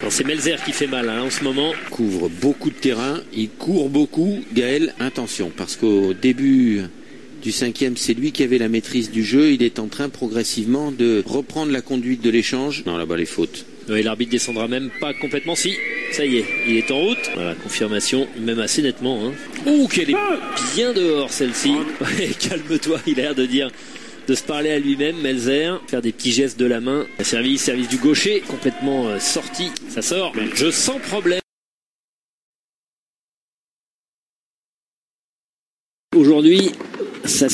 C'est Melzer qui fait mal en ce moment. Il couvre beaucoup de terrain, il court beaucoup. Gaël, attention, parce qu'au début du 5e, c'est lui qui avait la maîtrise du jeu. Il est en train progressivement de reprendre la conduite de l'échange. Non, là-bas les fautes. Oui, l'arbitre descendra même pas complètement. Si, ça y est, il est en route. Voilà, confirmation, même assez nettement. Ouh, qu'elle est bien dehors celle-ci. Ouais, calme-toi, il a l'air de dire, de se parler à lui-même, Melzer, faire des petits gestes de la main. Service du gaucher, complètement sorti. Ça sort, jeu sans problème. Aujourd'hui, ça